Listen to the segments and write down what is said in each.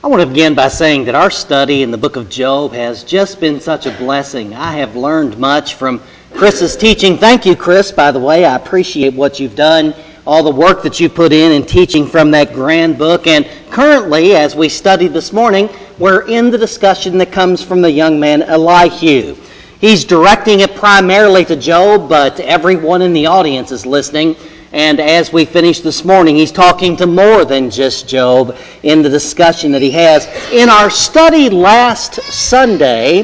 I want to begin by saying that our study in the book of Job has just been such a blessing. I have learned much from Chris's teaching. Thank you, Chris, by the way. I appreciate what you've done, all the work that you put in teaching from that grand book. And currently, as we studied this morning, we're in the discussion that comes from the young man Elihu. He's directing it primarily to Job, but everyone in the audience is listening. And as we finish this morning, he's talking to more than just Job in the discussion that he has. In our study last Sunday,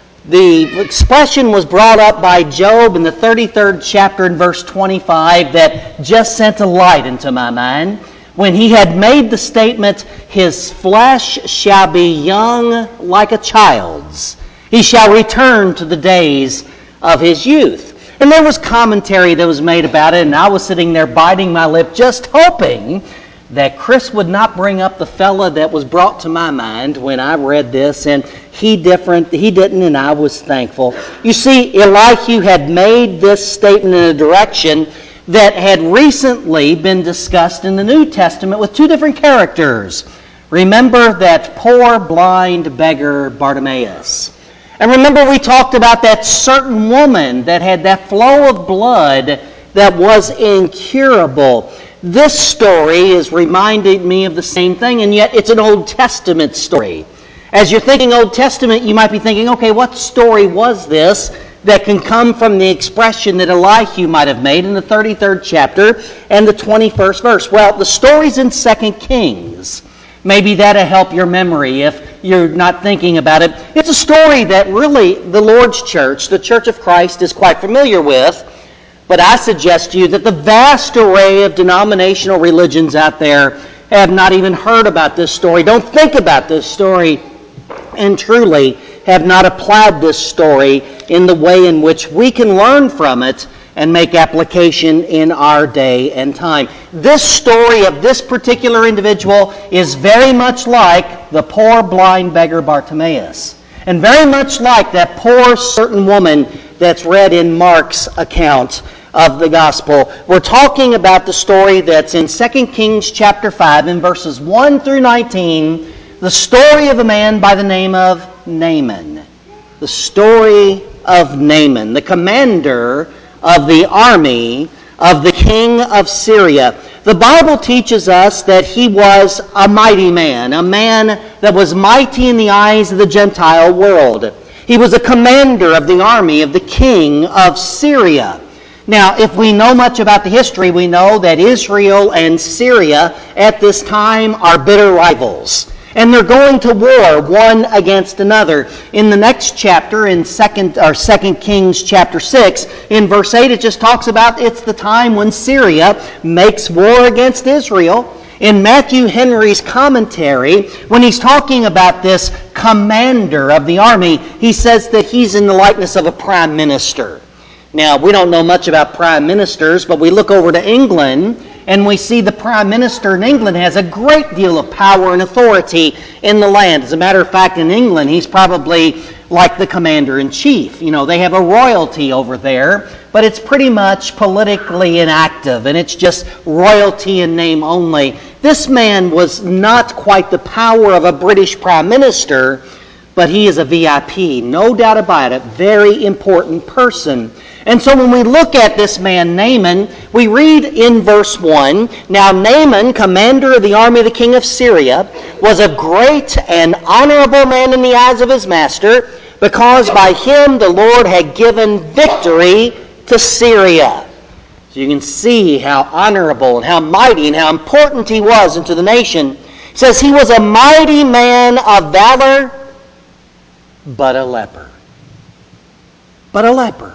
the expression was brought up by Job in the 33rd chapter in verse 25 that just sent a light into my mind. When he had made the statement, "His flesh shall be young like a child's. He shall return to the days of his youth." And there was commentary that was made about it, and I was sitting there biting my lip just hoping that Chris would not bring up the fella that was brought to my mind when I read this, and he didn't, and I was thankful. You see, Elihu had made this statement in a direction that had recently been discussed in the New Testament with two different characters. Remember that poor blind beggar Bartimaeus. And remember we talked about that certain woman that had that flow of blood that was incurable. This story is reminding me of the same thing, and yet it's an Old Testament story. As you're thinking Old Testament, you might be thinking, okay, what story was this that can come from the expression that Elihu might have made in the 33rd chapter and the 21st verse? Well, the story's in 2 Kings. Maybe that'll help your memory if you're not thinking about it. It's a story that really the Lord's church, the Church of Christ, is quite familiar with. But I suggest to you that the vast array of denominational religions out there have not even heard about this story, don't think about this story, and truly have not applied this story in the way in which we can learn from it and make application in our day and time. This story of this particular individual is very much like the poor blind beggar Bartimaeus, and very much like that poor certain woman that's read in Mark's account of the gospel. We're talking about the story that's in 2 Kings chapter 5 in verses 1 through 19, the story of a man by the name of Naaman. The story of Naaman, the commander of the army of the king of Syria. The Bible teaches us that he was a mighty man, a man that was mighty in the eyes of the Gentile world. He was a commander of the army of the king of Syria. Now, if we know much about the history, we know that Israel and Syria at this time are bitter rivals. And they're going to war one against another. In the next chapter, in 2 Kings chapter 6, in verse 8, it just talks about it's the time when Syria makes war against Israel. In Matthew Henry's commentary, when he's talking about this commander of the army, he says that he's in the likeness of a prime minister. Now, we don't know much about prime ministers, but we look over to England, and we see the prime minister in England has a great deal of power and authority in the land. As a matter of fact, in England, he's probably like the commander-in-chief. You know, they have a royalty over there, but it's pretty much politically inactive, and it's just royalty in name only. This man was not quite the power of a British prime minister, but he is a VIP, no doubt about it, very important person. And so when we look at this man Naaman, we read in verse 1, "Now Naaman, commander of the army of the king of Syria, was a great and honorable man in the eyes of his master, because by him the Lord had given victory to Syria." So you can see how honorable and how mighty and how important he was unto the nation. It says he was a mighty man of valor, but a leper. But a leper.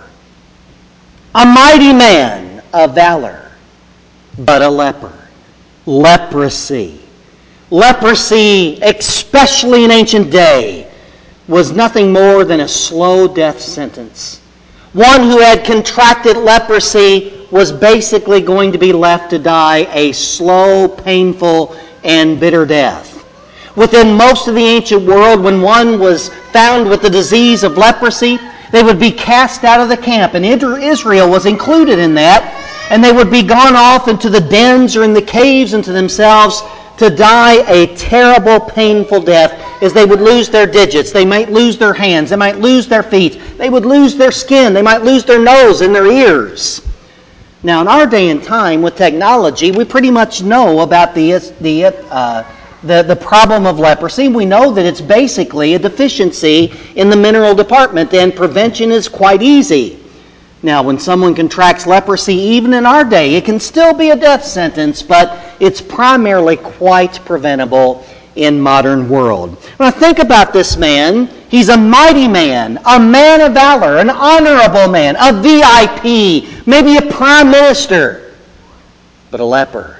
A mighty man of valor, but a leper. Leprosy. Leprosy, especially in ancient day, was nothing more than a slow death sentence. One who had contracted leprosy was basically going to be left to die a slow, painful, and bitter death. Within most of the ancient world, when one was found with the disease of leprosy, they would be cast out of the camp, and Israel was included in that, and they would be gone off into the dens or in the caves unto themselves to die a terrible, painful death as they would lose their digits. They might lose their hands. They might lose their feet. They would lose their skin. They might lose their nose and their ears. Now, in our day and time, with technology, we pretty much know about the problem of leprosy. We know that it's basically a deficiency in the mineral department, and prevention is quite easy. Now, when someone contracts leprosy, even in our day, it can still be a death sentence, but it's primarily quite preventable in modern world. When I think about this man, he's a mighty man, a man of valor, an honorable man, a VIP, maybe a prime minister, but a leper.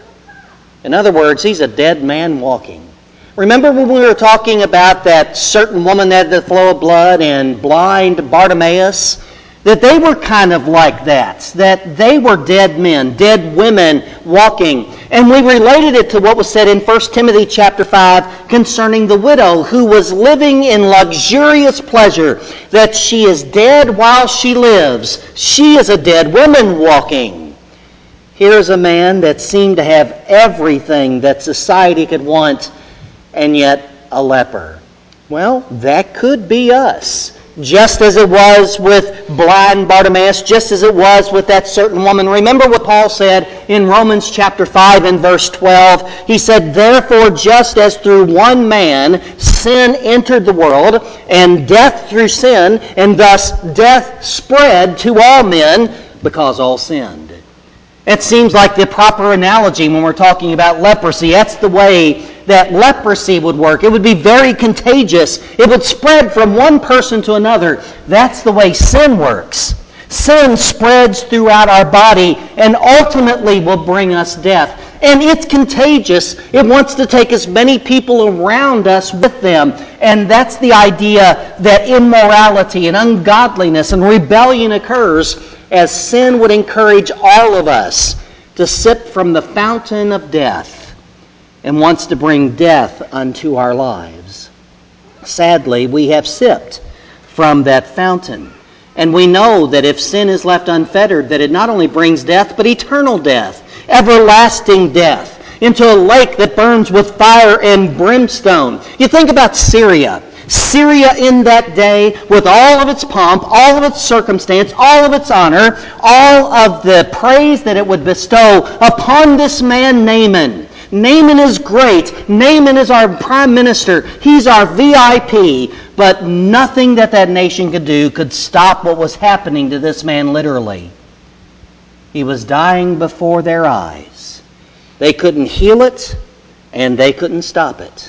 In other words, he's a dead man walking. Remember when we were talking about that certain woman that had the flow of blood and blind Bartimaeus? That they were kind of like that they were dead men, dead women walking. And we related it to what was said in 1 Timothy chapter 5 concerning the widow who was living in luxurious pleasure, that she is dead while she lives. She is a dead woman walking. Here's a man that seemed to have everything that society could want, and yet a leper. Well, that could be us. Just as it was with blind Bartimaeus, just as it was with that certain woman. Remember what Paul said in Romans chapter 5 and verse 12. He said, "Therefore, just as through one man sin entered the world, and death through sin, and thus death spread to all men because all sinned." It seems like the proper analogy when we're talking about leprosy. That's the way that leprosy would work. It would be very contagious. It would spread from one person to another. That's the way sin works. Sin spreads throughout our body and ultimately will bring us death. And it's contagious. It wants to take as many people around us with them. And that's the idea that immorality and ungodliness and rebellion occurs as sin would encourage all of us to sip from the fountain of death and wants to bring death unto our lives. Sadly, we have sipped from that fountain. And we know that if sin is left unfettered, that it not only brings death, but eternal death, everlasting death, into a lake that burns with fire and brimstone. You think about Syria. Syria in that day, with all of its pomp, all of its circumstance, all of its honor, all of the praise that it would bestow upon this man Naaman. Naaman is great. Naaman is our prime minister. He's our VIP. But nothing that nation could do could stop what was happening to this man literally. He was dying before their eyes. They couldn't heal it, and they couldn't stop it.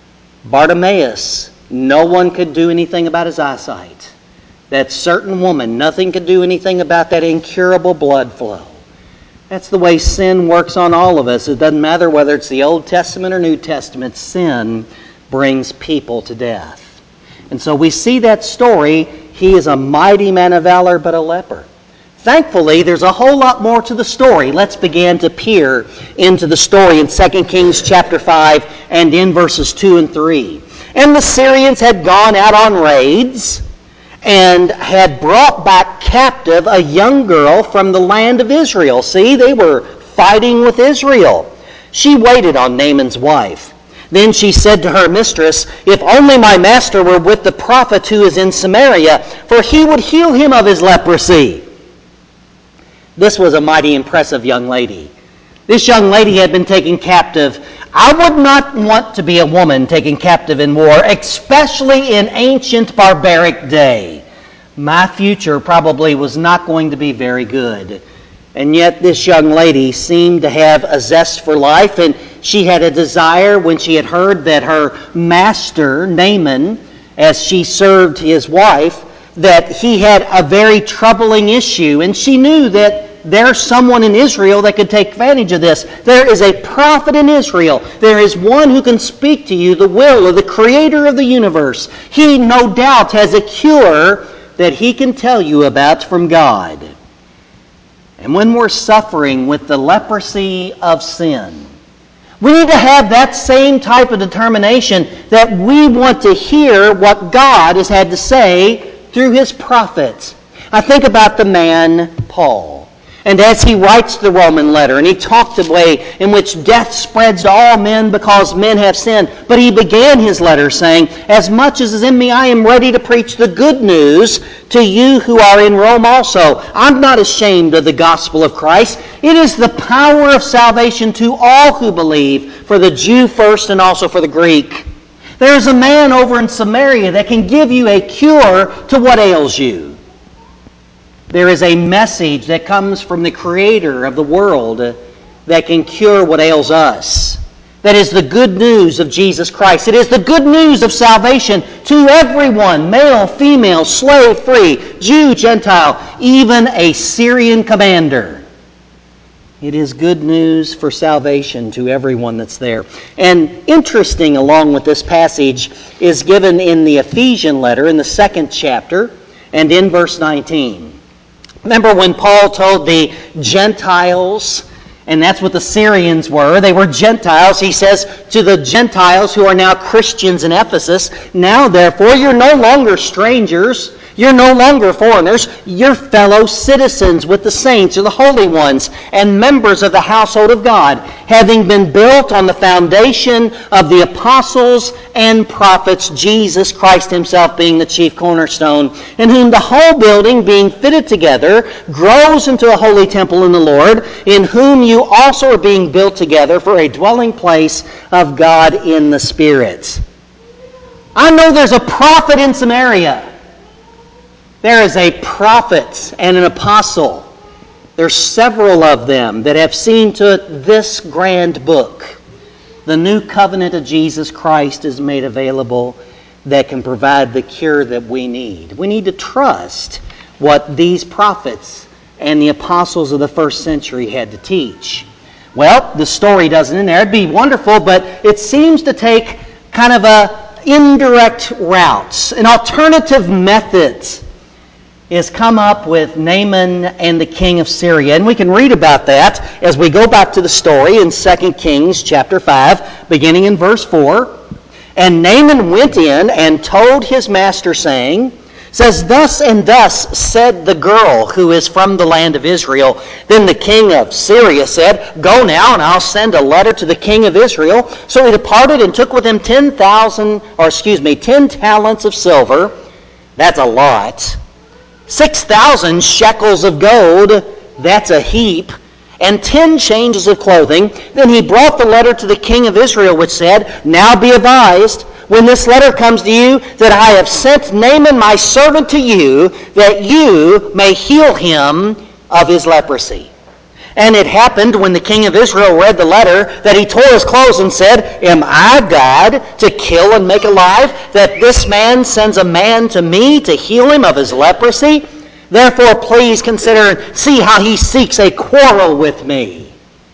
Bartimaeus, no one could do anything about his eyesight. That certain woman, nothing could do anything about that incurable blood flow. That's the way sin works on all of us. It doesn't matter whether it's the Old Testament or New Testament. Sin brings people to death. And so we see that story. He is a mighty man of valor, but a leper. Thankfully, there's a whole lot more to the story. Let's begin to peer into the story in 2 Kings chapter 5 and in verses 2 and 3. And the Syrians had gone out on raids and had brought back captive a young girl from the land of Israel. See, they were fighting with Israel. She waited on Naaman's wife. Then she said to her mistress, "If only my master were with the prophet who is in Samaria, for he would heal him of his leprosy." This was a mighty impressive young lady. This young lady had been taken captive. I would not want to be a woman taken captive in war, especially in ancient barbaric day. My future probably was not going to be very good. And yet this young lady seemed to have a zest for life, and she had a desire when she had heard that her master, Naaman, as she served his wife, that he had a very troubling issue. And she knew that there's someone in Israel that could take advantage of this. There is a prophet in Israel. There is one who can speak to you the will of the creator of the universe. He no doubt has a cure that he can tell you about from God. And when we're suffering with the leprosy of sin, we need to have that same type of determination that we want to hear what God has had to say through his prophet. I think about the man Paul. And as he writes the Roman letter, and he talked the way in which death spreads to all men because men have sinned, but he began his letter saying, as much as is in me, I am ready to preach the good news to you who are in Rome also. I'm not ashamed of the gospel of Christ. It is the power of salvation to all who believe, for the Jew first and also for the Greek. There is a man over in Samaria that can give you a cure to what ails you. There is a message that comes from the Creator of the world that can cure what ails us. That is the good news of Jesus Christ. It is the good news of salvation to everyone, male, female, slave, free, Jew, Gentile, even a Syrian commander. It is good news for salvation to everyone that's there. And interesting along with this passage is given in the Ephesian letter in the 2nd chapter and in verse 19. Remember when Paul told the Gentiles, and that's what the Syrians were, they were Gentiles. He says to the Gentiles who are now Christians in Ephesus, now therefore you're no longer strangers, you're no longer foreigners, you're fellow citizens with the saints or the holy ones and members of the household of God, having been built on the foundation of the apostles and prophets, Jesus Christ himself being the chief cornerstone, in whom the whole building being fitted together grows into a holy temple in the Lord, in whom you also are being built together for a dwelling place of God in the Spirit. I know there's a prophet in Samaria. There is a prophet and an apostle. There's several of them that have seen to it this grand book. The new covenant of Jesus Christ is made available that can provide the cure that we need. We need to trust what these prophets and the apostles of the first century had to teach. Well, the story doesn't end there. It'd be wonderful, but it seems to take kind of a indirect routes, an alternative method is come up with Naaman and the king of Syria. And we can read about that as we go back to the story in 2 Kings chapter 5, beginning in verse 4. And Naaman went in and told his master, saying, says, thus and thus said the girl who is from the land of Israel. Then the king of Syria said, go now, and I'll send a letter to the king of Israel. So he departed and took with him 10 talents of silver. That's a lot. 6,000 shekels of gold, that's a heap, and 10 changes of clothing. Then he brought the letter to the king of Israel, which said, now be advised, when this letter comes to you, that I have sent Naaman my servant to you, that you may heal him of his leprosy. And it happened when the king of Israel read the letter that he tore his clothes and said, am I God to kill and make alive, that this man sends a man to me to heal him of his leprosy? Therefore please consider and see how he seeks a quarrel with me.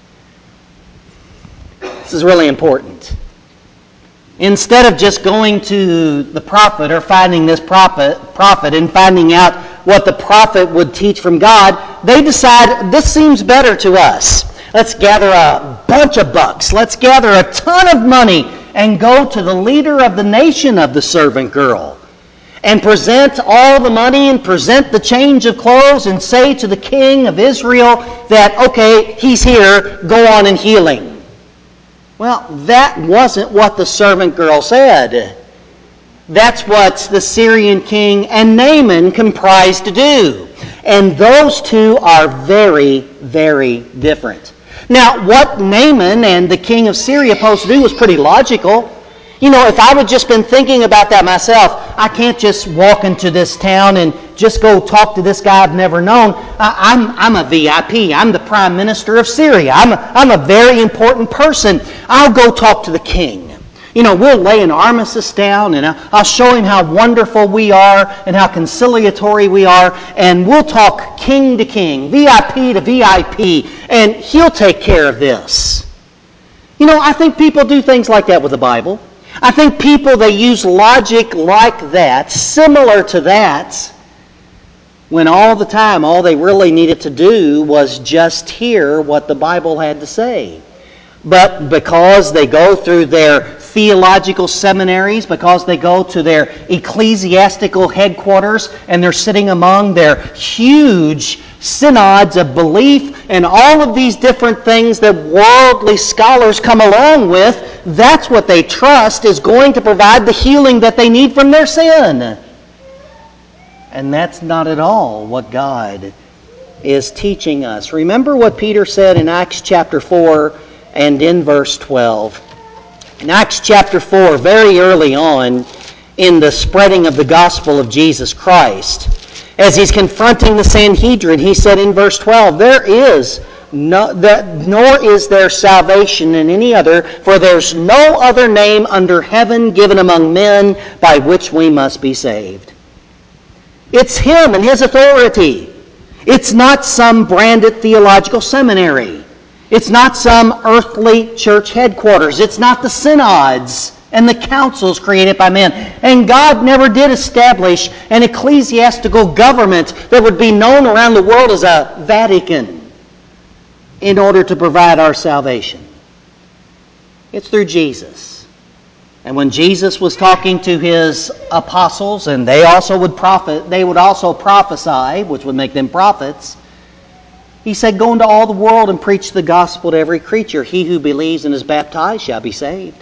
This is really important. Instead of just going to the prophet or finding this prophet and finding out what the prophet would teach from God, they decide this seems better to us. Let's gather a bunch of bucks. Let's gather a ton of money and go to the leader of the nation of the servant girl and present all the money and present the change of clothes and say to the king of Israel that, okay, he's here, go on and heal him. Well, that wasn't what the servant girl said. That's what the Syrian king and Naaman comprised to do. And those two are very, very different. Now, what Naaman and the king of Syria supposed to do was pretty logical. You know, if I would just been thinking about that myself, I can't just walk into this town and just go talk to this guy I've never known. I'm a VIP. I'm the prime minister of Syria. I'm a very important person. I'll go talk to the king. You know, we'll lay an armistice down and I'll show him how wonderful we are and how conciliatory we are, and we'll talk king to king, VIP to VIP, and he'll take care of this. You know, I think people do things like that with the Bible. I think people, they use logic like that, similar to that, when all the time all they really needed to do was just hear what the Bible had to say. But because they go through their theological seminaries, because they go to their ecclesiastical headquarters and they're sitting among their huge synods of belief and all of these different things that worldly scholars come along with, that's what they trust is going to provide the healing that they need from their sin. And that's not at all what God is teaching us. Remember what Peter said in Acts chapter 4 and in verse 12. In Acts chapter 4, very early on in the spreading of the gospel of Jesus Christ, as he's confronting the Sanhedrin, he said in verse 12, nor is there salvation in any other, for there's no other name under heaven given among men by which we must be saved. It's him and his authority. It's not some branded theological seminary. It's not some earthly church headquarters. It's not the synods and the councils created by men. And God never did establish an ecclesiastical government that would be known around the world as a Vatican in order to provide our salvation. It's through Jesus. And when Jesus was talking to his apostles, and they would also prophesy, which would make them prophets, he said, go into all the world and preach the gospel to every creature. He who believes and is baptized shall be saved.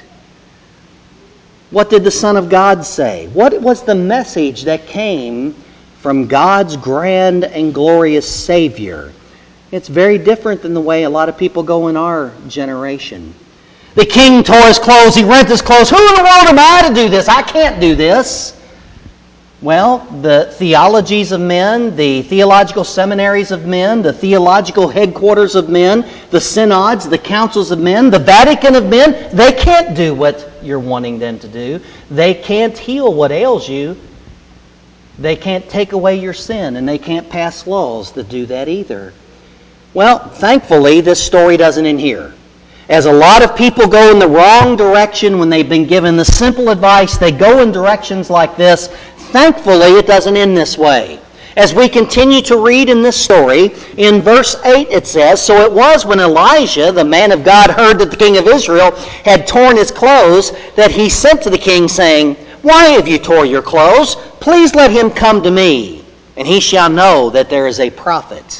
What did the Son of God say? What was the message that came from God's grand and glorious Savior? It's very different than the way a lot of people go in our generation. The king tore his clothes, he rent his clothes. Who in the world am I to do this? I can't do this. Well, the theologies of men, the theological seminaries of men, the theological headquarters of men, the synods, the councils of men, the Vatican of men, they can't do what you're wanting them to do. They can't heal what ails you. They can't take away your sin, and they can't pass laws that do that either. Well, thankfully, this story doesn't end here. As a lot of people go in the wrong direction when they've been given the simple advice, they go in directions like this. Thankfully, it doesn't end this way. As we continue to read in this story, in verse 8 it says, So it was when Elijah, the man of God, heard that the king of Israel had torn his clothes, that he sent to the king, saying, Why have you torn your clothes? Please let him come to me, and he shall know that there is a prophet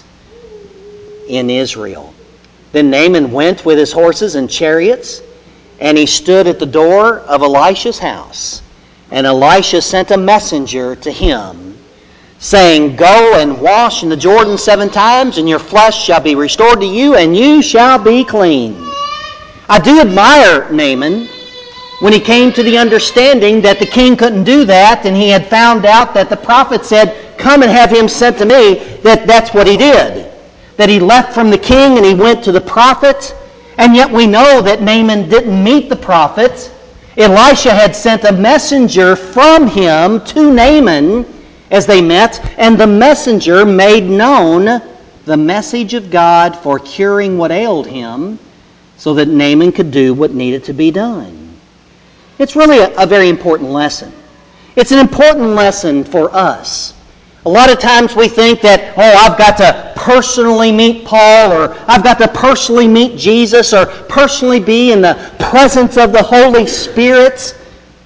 in Israel. Then Naaman went with his horses and chariots, and he stood at the door of Elisha's house. And Elisha sent a messenger to him, saying, Go and wash in the Jordan 7 times, and your flesh shall be restored to you, and you shall be clean. I do admire Naaman when he came to the understanding that the king couldn't do that, and he had found out that the prophet said, Come and have him sent to me, that's what he did. That he left from the king and he went to the prophet, and yet we know that Naaman didn't meet the prophet. Elisha had sent a messenger from him to Naaman as they met, and the messenger made known the message of God for curing what ailed him so that Naaman could do what needed to be done. It's really a very important lesson. It's an important lesson for us. A lot of times we think that, I've got to personally meet Paul, or I've got to personally meet Jesus, or personally be in the presence of the Holy Spirit,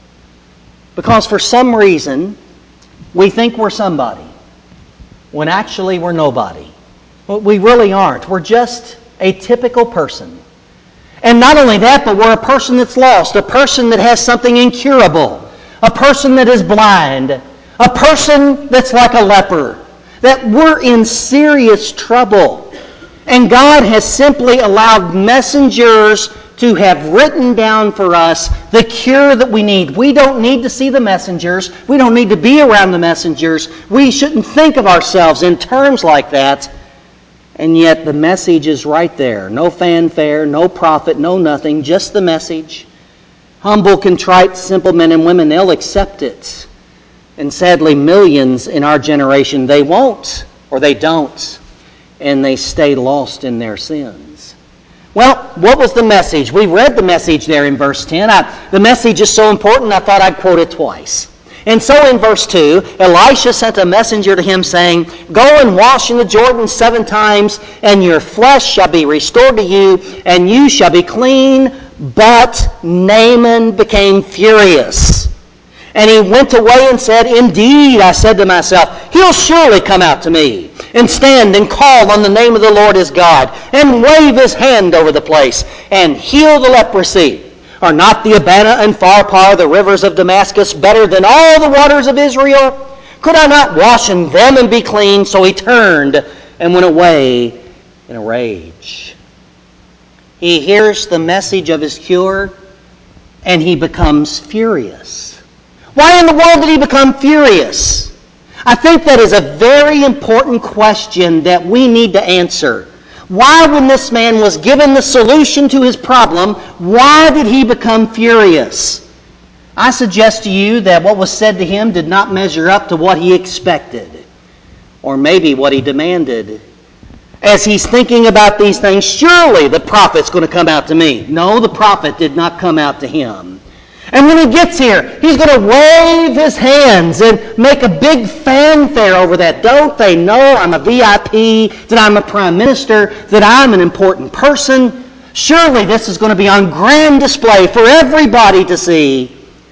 because for some reason we think we're somebody, when actually we're nobody. We really aren't. We're just a typical person. And not only that, but we're a person that's lost, a person that has something incurable, a person that is blind, a person that's like a leper, that we're in serious trouble. And God has simply allowed messengers to have written down for us the cure that we need. We don't need to see the messengers. We don't need to be around the messengers. We shouldn't think of ourselves in terms like that. And yet the message is right there. No fanfare, no prophet, no nothing, just the message. Humble, contrite, simple men and women, they'll accept it. And sadly, millions in our generation, they won't, or they don't, and they stay lost in their sins. Well, what was the message? We read the message there in verse 10. The message is so important, I thought I'd quote it twice. And so in verse 2, Elisha sent a messenger to him saying, Go and wash in the Jordan 7 times, and your flesh shall be restored to you, and you shall be clean. But Naaman became furious. And he went away and said, Indeed, I said to myself, he'll surely come out to me. and stand and call on the name of the Lord his God, and wave his hand over the place, and heal the leprosy? Are not the Abana and Pharpar, the rivers of Damascus, better than all the waters of Israel? Could I not wash in them and be clean?" So he turned and went away in a rage. He hears the message of his cure, and he becomes furious. Why in the world did he become furious? I think that is a very important question that we need to answer. Why, when this man was given the solution to his problem, why did he become furious? I suggest to you that what was said to him did not measure up to what he expected, or maybe what he demanded. As he's thinking about these things, surely the prophet's going to come out to me. No, the prophet did not come out to him. And when he gets here, he's going to wave his hands and make a big fanfare over that. Don't they know I'm a VIP, that I'm a prime minister, that I'm an important person? Surely this is going to be on grand display for everybody to see.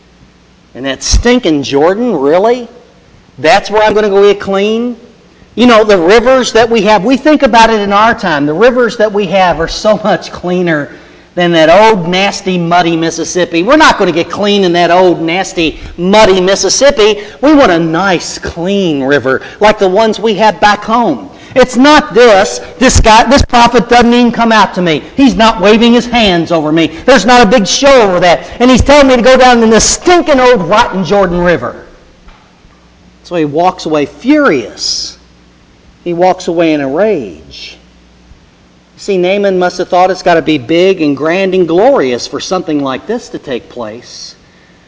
And that stinking Jordan, really? That's where I'm going to go get clean? You know, the rivers that we have, we think about it in our time. The rivers that we have are so much cleaner than that old, nasty, muddy Mississippi. We're not going to get clean in that old, nasty, muddy Mississippi. We want a nice, clean river like the ones we have back home. It's not this. This prophet doesn't even come out to me. He's not waving his hands over me. There's not a big show over that. And he's telling me to go down in this stinking old, rotten Jordan River. So he walks away furious. He walks away in a rage. See, Naaman must have thought it's got to be big and grand and glorious for something like this to take place,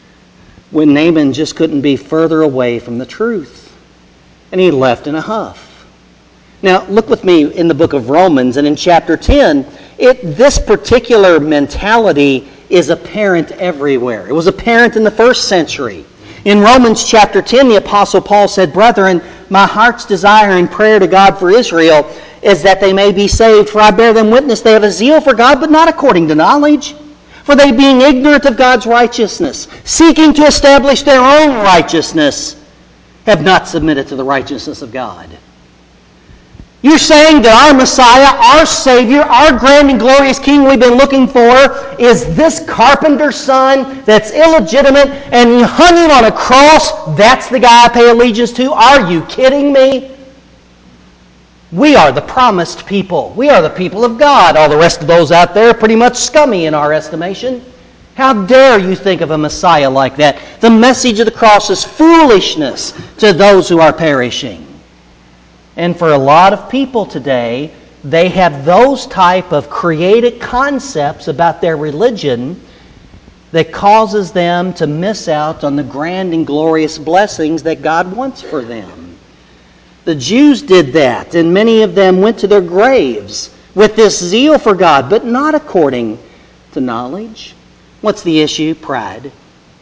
when Naaman just couldn't be further away from the truth. And he left in a huff. Now, look with me in the book of Romans, and in chapter 10, this particular mentality is apparent everywhere. It was apparent in the first century. In Romans chapter 10, the Apostle Paul said, "Brethren, my heart's desire and prayer to God for Israel is that they may be saved. For I bear them witness, they have a zeal for God, but not according to knowledge. For they, being ignorant of God's righteousness, seeking to establish their own righteousness, have not submitted to the righteousness of God." You're saying that our Messiah, our Savior, our grand and glorious King we've been looking for is this carpenter's son that's illegitimate and hanging on a cross? That's the guy I pay allegiance to? Are you kidding me? We are the promised people. We are the people of God. All the rest of those out there are pretty much scummy in our estimation. How dare you think of a Messiah like that? The message of the cross is foolishness to those who are perishing. And for a lot of people today, they have those type of created concepts about their religion that causes them to miss out on the grand and glorious blessings that God wants for them. The Jews did that, and many of them went to their graves with this zeal for God, but not according to knowledge. What's the issue? Pride.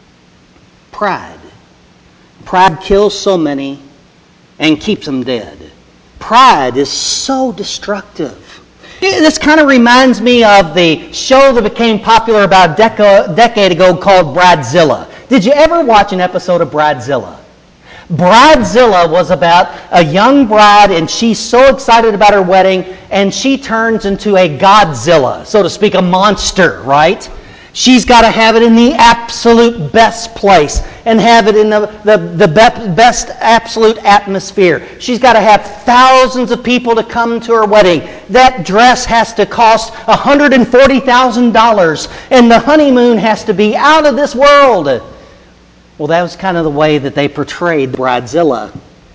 Pride. Pride kills so many and keeps them dead. Pride is so destructive. This kind of reminds me of the show that became popular about a decade ago called Bridezilla. Did you ever watch an episode of Bridezilla? Bridezilla was about a young bride, and she's so excited about her wedding, and she turns into a Godzilla, so to speak, a monster, right? She's got to have it in the absolute best place and have it in the best absolute atmosphere. She's got to have thousands of people to come to her wedding. That dress has to cost $140,000, and the honeymoon has to be out of this world. Well, that was kind of the way that they portrayed Bridezilla.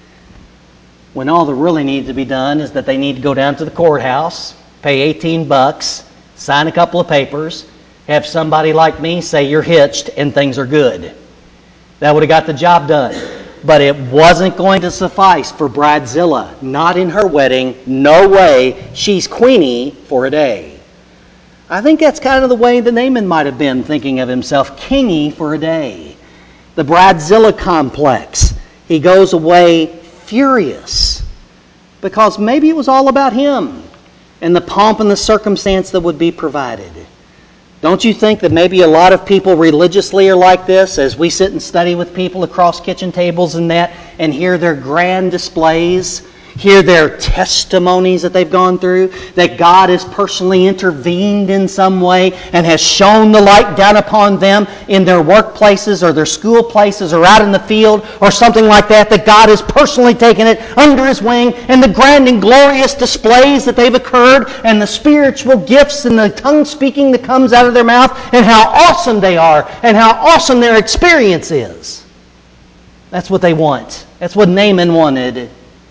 When all that really needs to be done is that they need to go down to the courthouse, pay $18, sign a couple of papers, have somebody like me say you're hitched and things are good. That would have got the job done. But it wasn't going to suffice for Bridezilla. Not in her wedding. No way. She's Queenie for a day. I think that's kind of the way that Naaman might have been thinking of himself. Kingy for a day. The Bridezilla complex. He goes away furious because maybe it was all about him and the pomp and the circumstance that would be provided. Don't you think that maybe a lot of people religiously are like this as we sit and study with people across kitchen tables and that and hear their grand displays? hear their testimonies that they've gone through, that God has personally intervened in some way and has shone the light down upon them in their workplaces or their school places or out in the field or something like that, that God has personally taken it under His wing, and the grand and glorious displays that they've occurred and the spiritual gifts and the tongue speaking that comes out of their mouth, and how awesome they are and how awesome their experience is. That's what they want. That's what Naaman wanted.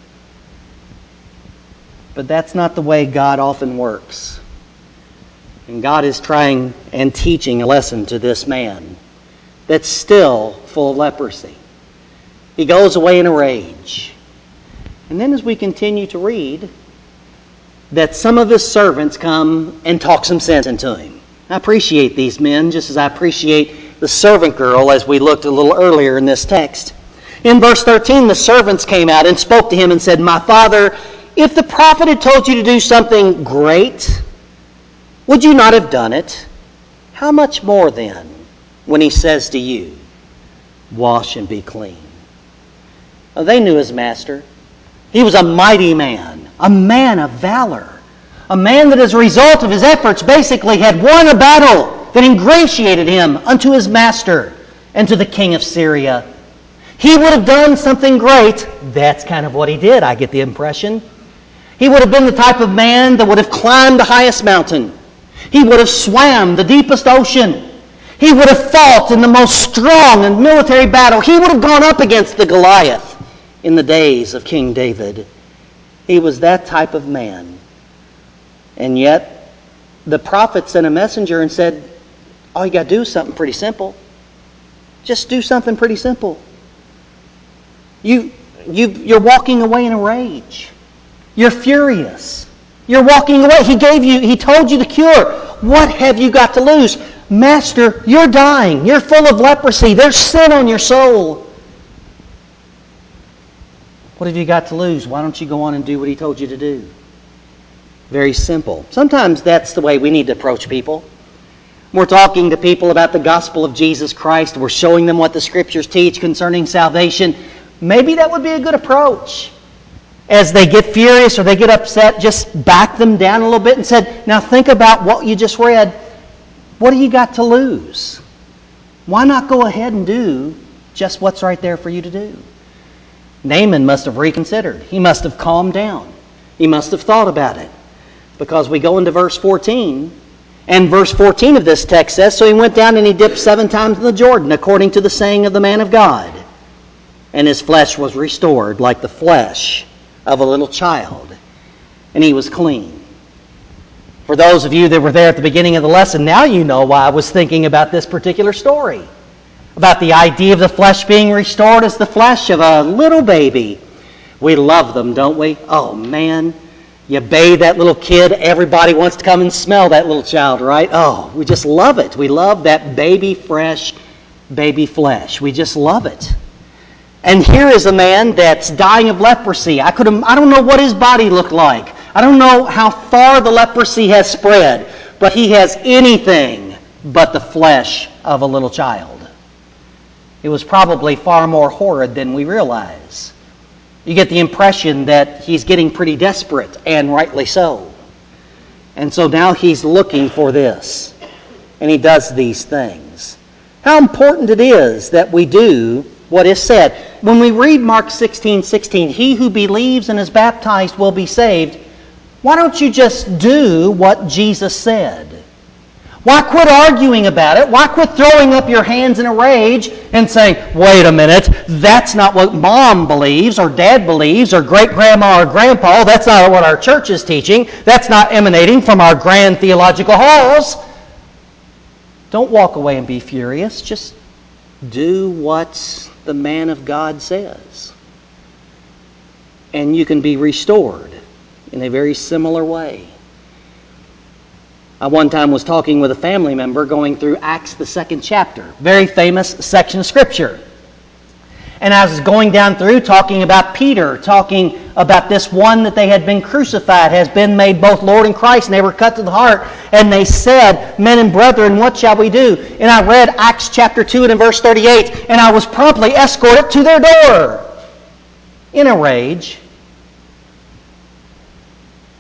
But that's not the way God often works. And God is trying and teaching a lesson to this man that's still full of leprosy. He goes away in a rage. And then as we continue to read, that some of his servants come and talk some sense into him. I appreciate these men just as I appreciate the servant girl as we looked a little earlier in this text. In verse 13, the servants came out and spoke to him and said, "My father, if the prophet had told you to do something great, would you not have done it? How much more then when he says to you, 'Wash and be clean'?" Well, they knew his master. He was a mighty man, a man of valor, a man that as a result of his efforts basically had won a battle that ingratiated him unto his master and to the king of Syria. He would have done something great. That's kind of what he did, I get the impression. He would have been the type of man that would have climbed the highest mountain. He would have swam the deepest ocean. He would have fought in the most strong and military battle. He would have gone up against the Goliath in the days of King David. He was that type of man. And yet, the prophet sent a messenger and said, all you got to do is something pretty simple. Just do something pretty simple. You're walking away in a rage. You're furious. You're walking away. He told you the cure. What have you got to lose? Master, you're dying. You're full of leprosy. There's sin on your soul. What have you got to lose? Why don't you go on and do what he told you to do? Very simple. Sometimes that's the way we need to approach people. We're talking to people about the gospel of Jesus Christ. We're showing them what the Scriptures teach concerning salvation. Maybe that would be a good approach. As they get furious or they get upset, just back them down a little bit and said, now think about what you just read. What do you got to lose? Why not go ahead and do just what's right there for you to do? Naaman must have reconsidered. He must have calmed down. He must have thought about it. Because we go into verse 14, and verse 14 of this text says, so he went down and he dipped 7 times in the Jordan, according to the saying of the man of God. And his flesh was restored like the flesh of a little child, and he was clean. For those of you that were there at the beginning of the lesson, now you know why I was thinking about this particular story. About the idea of the flesh being restored as the flesh of a little baby. We love them, don't we? Oh, man. You bathe that little kid, everybody wants to come and smell that little child, right? Oh, we just love it. We love that baby fresh baby flesh. We just love it. And here is a man that's dying of leprosy. I don't know what his body looked like. I don't know how far the leprosy has spread, but he has anything but the flesh of a little child. It was probably far more horrid than we realize. You get the impression that he's getting pretty desperate, and rightly so. And so now he's looking for this, and he does these things. How important it is that we do what is said. When we read Mark 16:16, he who believes and is baptized will be saved. Why don't you just do what Jesus said? Why quit arguing about it? Why quit throwing up your hands in a rage and saying, wait a minute, that's not what Mom believes or Dad believes or great-grandma or grandpa. That's not what our church is teaching. That's not emanating from our grand theological halls. Don't walk away and be furious. Just do what the man of God says. And you can be restored in a very similar way. I one time was talking with a family member going through Acts, the 2nd chapter, very famous section of Scripture. And I was going down through talking about Peter, talking about this one that they had been crucified, has been made both Lord and Christ, and they were cut to the heart. And they said, men and brethren, what shall we do? And I read Acts chapter 2 and in verse 38, and I was promptly escorted to their door in a rage.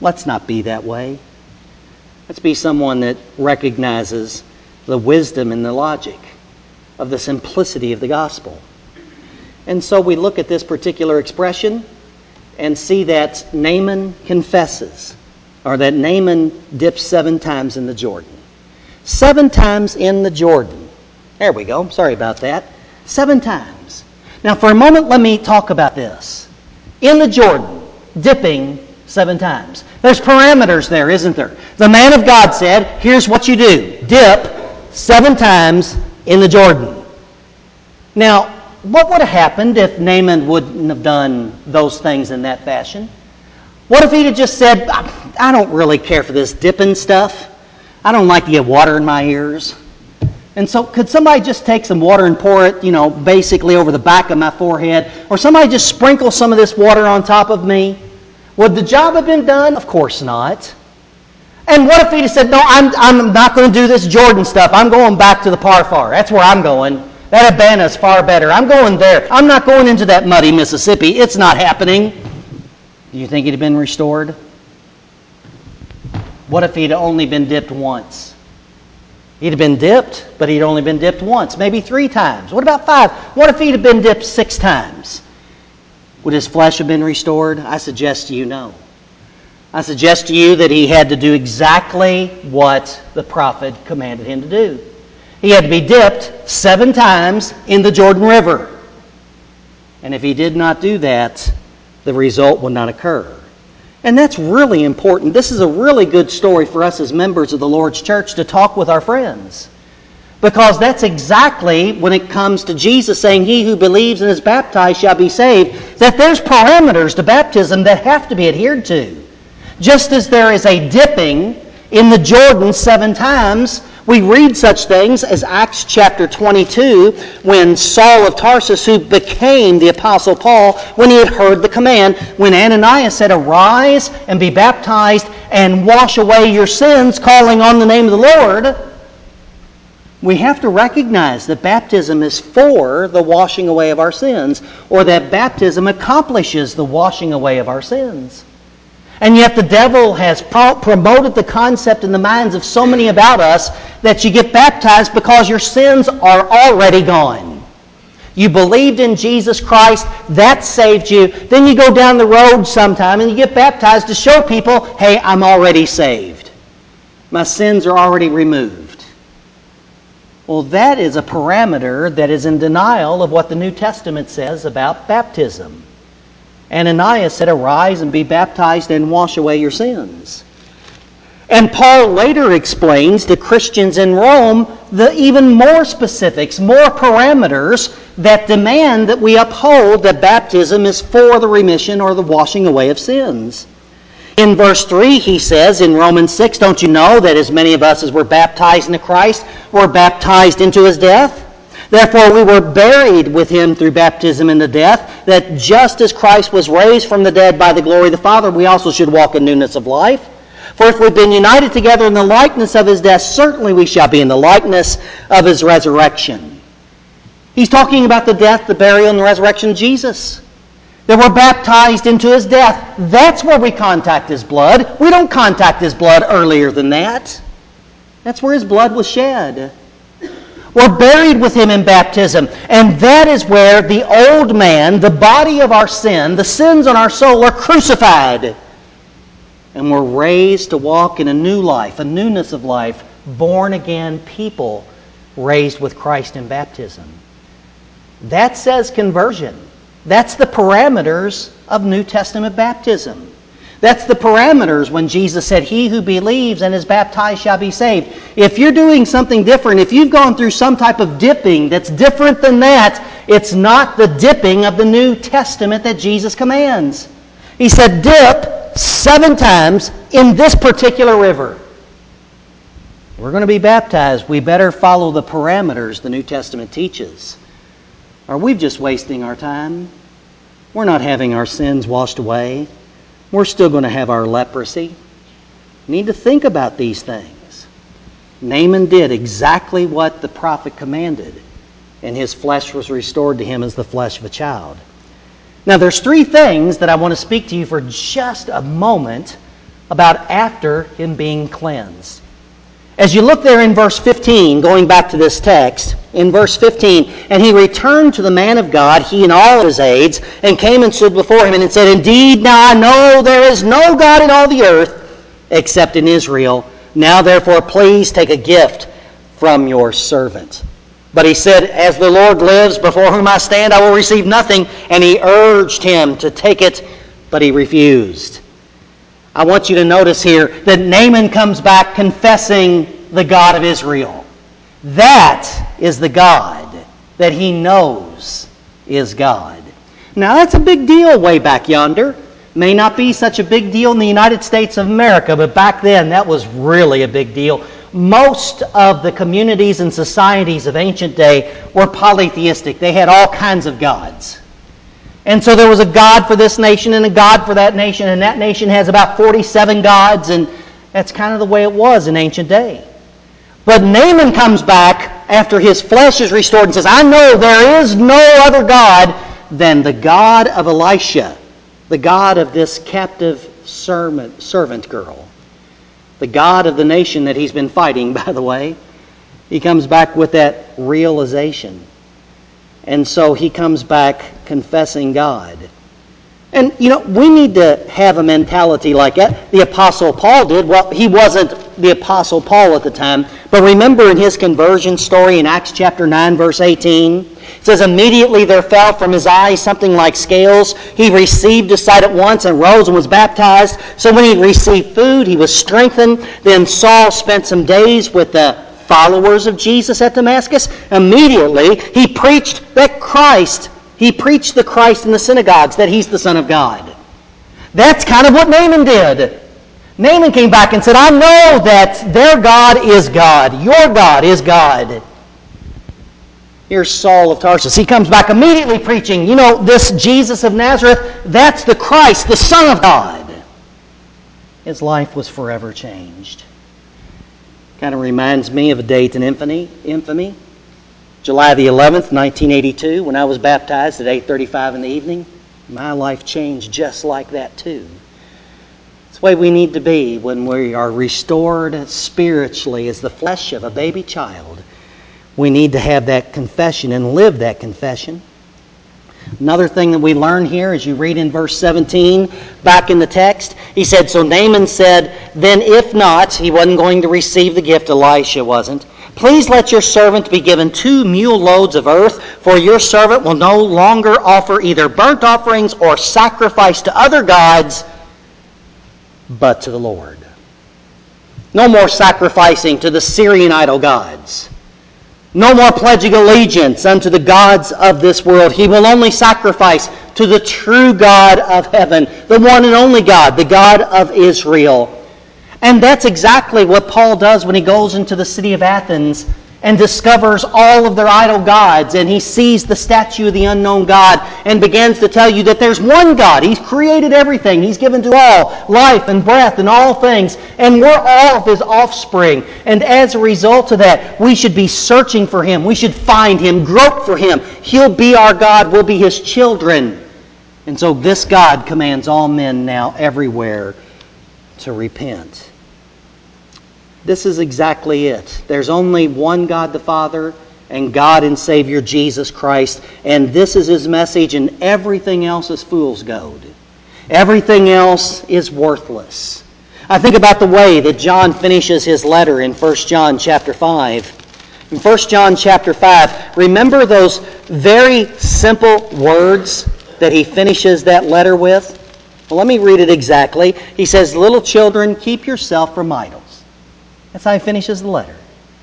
Let's not be that way. Let's be someone that recognizes the wisdom and the logic of the simplicity of the gospel. And so we look at this particular expression and see that Naaman confesses, or that Naaman dips 7 times in the Jordan. 7 times in the Jordan. There we go. Sorry about that. 7 times. Now for a moment, let me talk about this. In the Jordan, dipping 7 times. There's parameters there, isn't there? The man of God said, here's what you do. Dip 7 times in the Jordan. Now, what would have happened if Naaman wouldn't have done those things in that fashion? What if he'd have just said, I don't really care for this dipping stuff. I don't like to get water in my ears. And so could somebody just take some water and pour it, basically over the back of my forehead? Or somebody just sprinkle some of this water on top of me? Would the job have been done? Of course not. And what if he'd have said, no, I'm not going to do this Jordan stuff. I'm going back to the Parfar. That's where I'm going. That Abana's far better. I'm going there. I'm not going into that muddy Mississippi. It's not happening. Do you think he'd have been restored? What if he'd only been dipped once? He'd have been dipped, but he'd only been dipped once, maybe 3 times. What about 5? What if he'd have been dipped 6 times? Would his flesh have been restored? I suggest to you no. I suggest to you that he had to do exactly what the prophet commanded him to do. He had to be dipped 7 times in the Jordan River. And if he did not do that, the result would not occur. And that's really important. This is a really good story for us as members of the Lord's church to talk with our friends. Because that's exactly when it comes to Jesus saying, he who believes and is baptized shall be saved, that there's parameters to baptism that have to be adhered to. Just as there is a dipping in the Jordan 7 times, we read such things as Acts chapter 22, when Saul of Tarsus, who became the Apostle Paul, when he had heard the command, when Ananias said, arise and be baptized and wash away your sins, calling on the name of the Lord, we have to recognize that baptism is for the washing away of our sins, or that baptism accomplishes the washing away of our sins. And yet the devil has promoted the concept in the minds of so many about us that you get baptized because your sins are already gone. You believed in Jesus Christ, that saved you. Then you go down the road sometime and you get baptized to show people, hey, I'm already saved. My sins are already removed. Well, that is a parameter that is in denial of what the New Testament says about baptism. Ananias said, arise and be baptized and wash away your sins. And Paul later explains to Christians in Rome the even more specifics, more parameters that demand that we uphold that baptism is for the remission or the washing away of sins. In verse 3, he says in Romans 6, don't you know that as many of us as were baptized into Christ were baptized into his death? Therefore we were buried with him through baptism into death, that just as Christ was raised from the dead by the glory of the Father, we also should walk in newness of life. For if we've been united together in the likeness of his death, certainly we shall be in the likeness of his resurrection. He's talking about the death, the burial, and the resurrection of Jesus. That we're baptized into his death. That's where we contact his blood. We don't contact his blood earlier than that. That's where his blood was shed. We're buried with him in baptism. And that is where the old man, the body of our sin, the sins on our soul are crucified. And we're raised to walk in a new life, a newness of life, born again people raised with Christ in baptism. That says conversion. That's the parameters of New Testament baptism. That's the parameters when Jesus said, he who believes and is baptized shall be saved. If you're doing something different, if you've gone through some type of dipping that's different than that, it's not the dipping of the New Testament that Jesus commands. He said, dip 7 times in this particular river. We're going to be baptized. We better follow the parameters the New Testament teaches. Or we're just wasting our time. We're not having our sins washed away. We're still going to have our leprosy. We need to think about these things. Naaman did exactly what the prophet commanded, and his flesh was restored to him as the flesh of a child. Now there's 3 things that I want to speak to you for just a moment about after him being cleansed. As you look there in verse 15, going back to this text, in verse 15, and he returned to the man of God, he and all his aides, and came and stood before him and said, Indeed, now I know there is no God in all the earth except in Israel. Now therefore please take a gift from your servant. But he said, As the Lord lives, before whom I stand, I will receive nothing. And he urged him to take it, but he refused. I want you to notice here that Naaman comes back confessing the God of Israel. That is the God that he knows is God. Now that's a big deal way back yonder. May not be such a big deal in the United States of America, but back then that was really a big deal. Most of the communities and societies of ancient day were polytheistic. They had all kinds of gods. And so there was a God for this nation and a God for that nation, and that nation has about 47 gods, and that's kind of the way it was in ancient day. But Naaman comes back after his flesh is restored and says, I know there is no other God than the God of Elisha, the God of this captive servant girl, the God of the nation that he's been fighting, by the way. He comes back with that realization. And so he comes back confessing God. And, we need to have a mentality like that. The Apostle Paul did. Well, he wasn't the Apostle Paul at the time. But remember in his conversion story in Acts chapter 9, verse 18, it says, Immediately there fell from his eyes something like scales. He received his sight at once and rose and was baptized. So when he received food, he was strengthened. Then Saul spent some days with the followers of Jesus at Damascus. Immediately he preached the Christ in the synagogues, that he's the Son of God. That's kind of what Naaman did. Naaman came back and said, I know that their God is God. Your God is God. Here's Saul of Tarsus. He comes back immediately preaching, this Jesus of Nazareth, that's the Christ, the Son of God. His life was forever changed. Kind of reminds me of a date in infamy. July the 11th, 1982, when I was baptized at 8:35 in the evening. My life changed just like that too. It's the way we need to be when we are restored spiritually as the flesh of a baby child. We need to have that confession and live that confession. Another thing that we learn here, as you read in verse 17, back in the text, he said, So Naaman said, Then if not, he wasn't going to receive the gift, Elisha wasn't, Please let your servant be given 2 mule loads of earth, for your servant will no longer offer either burnt offerings or sacrifice to other gods, but to the Lord. No more sacrificing to the Syrian idol gods. No more pledging allegiance unto the gods of this world. He will only sacrifice to the true God of heaven, the one and only God, the God of Israel. And that's exactly what Paul does when he goes into the city of Athens and discovers all of their idol gods, and he sees the statue of the unknown God and begins to tell you that there's one God. He's created everything. He's given to all life and breath and all things, and we're all of his offspring. And as a result of that, we should be searching for him. We should find him, grope for him. He'll be our God. We'll be his children. And so this God commands all men now everywhere to repent. This is exactly it. There's only one God the Father and God and Savior Jesus Christ. And this is his message, and everything else is fool's gold. Everything else is worthless. I think about the way that John finishes his letter in 1 John chapter 5. In 1 John chapter 5, remember those very simple words that he finishes that letter with? Well, let me read it exactly. He says, Little children, keep yourself from idols. That's how he finishes the letter.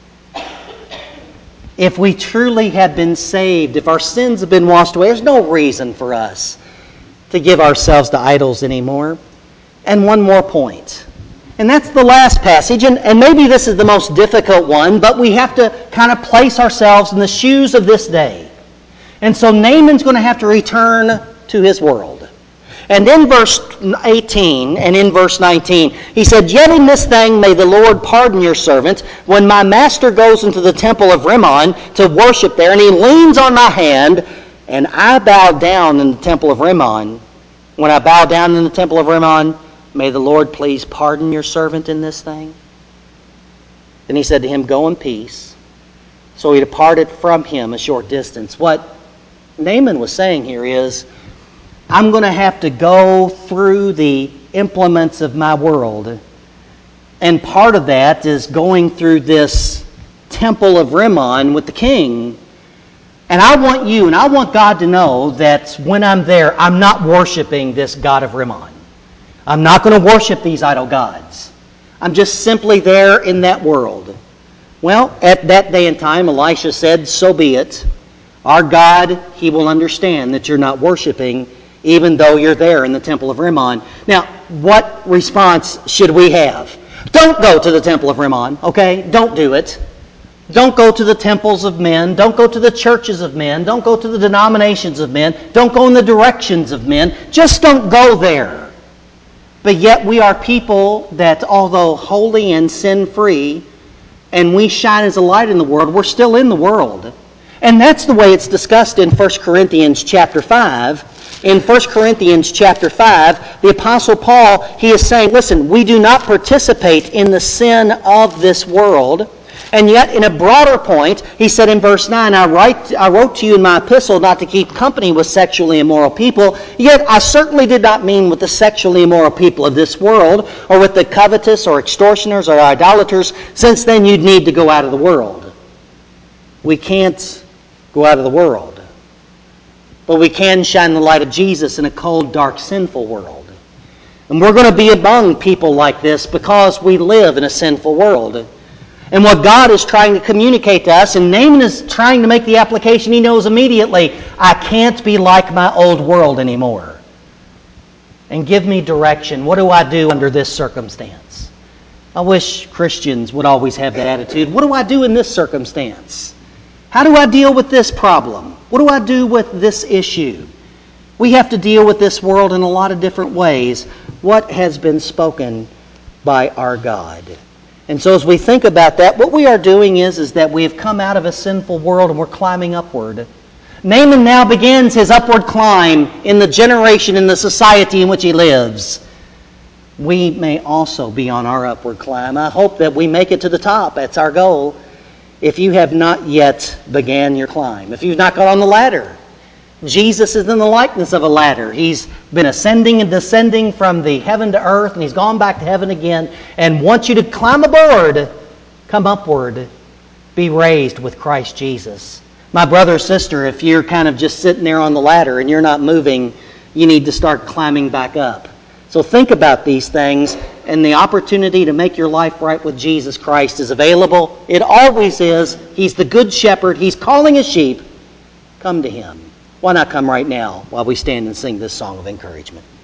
If we truly have been saved, if our sins have been washed away, there's no reason for us to give ourselves to idols anymore. And one more point. And that's the last passage. And maybe this is the most difficult one, but we have to kind of place ourselves in the shoes of this day. And so Naaman's going to have to return to his world. And in verse 18 and in verse 19, he said, Yet in this thing may the Lord pardon your servant, when my master goes into the temple of Rimmon to worship there, and he leans on my hand, and I bow down in the temple of Rimmon. When I bow down in the temple of Rimmon, May the Lord please pardon your servant in this thing. Then he said to him, Go in peace. So he departed from him a short distance. What Naaman was saying here is, I'm going to have to go through the implements of my world. And part of that is going through this temple of Rimmon with the king. And I want you and I want God to know that when I'm there, I'm not worshiping this god of Rimmon. I'm not going to worship these idol gods. I'm just simply there in that world. Well, at that day and time, Elisha said, So be it. Our God, He will understand that you're not worshiping, even though you're there in the temple of Rimmon. Now, what response should we have? Don't go to the temple of Rimmon, okay? Don't do it. Don't go to the temples of men. Don't go to the churches of men. Don't go to the denominations of men. Don't go in the directions of men. Just don't go there. But yet we are people that, although holy and sin-free, and we shine as a light in the world, we're still in the world. And that's the way it's discussed in 1 Corinthians chapter 5. In 1 Corinthians chapter 5, the Apostle Paul, he is saying, listen, we do not participate in the sin of this world. And yet, in a broader point, he said in verse 9, I wrote to you in my epistle not to keep company with sexually immoral people, yet I certainly did not mean with the sexually immoral people of this world, or with the covetous, or extortioners, or idolaters, since then you'd need to go out of the world. We can't go out of the world. But we can shine the light of Jesus in a cold, dark, sinful world. And we're going to be among people like this because we live in a sinful world. And what God is trying to communicate to us, and Naaman is trying to make the application, he knows immediately, I can't be like my old world anymore. And give me direction. What do I do under this circumstance? I wish Christians would always have that attitude. What do I do in this circumstance? How do I deal with this problem? What do I do with this issue? We have to deal with this world in a lot of different ways. What has been spoken by our God? And so as we think about that, what we are doing is that we have come out of a sinful world and we're climbing upward. Naaman now begins his upward climb in the generation, in the society in which he lives. We may also be on our upward climb. I hope that we make it to the top. That's our goal. If you have not yet began your climb, if you've not got on the ladder, Jesus is in the likeness of a ladder. He's been ascending and descending from the heaven to earth, and He's gone back to heaven again, and wants you to climb aboard, come upward, be raised with Christ Jesus. My brother or sister, if you're kind of just sitting there on the ladder and you're not moving, you need to start climbing back up. So think about these things, and the opportunity to make your life right with Jesus Christ is available. It always is. He's the good shepherd. He's calling His sheep. Come to Him. Why not come right now while we stand and sing this song of encouragement?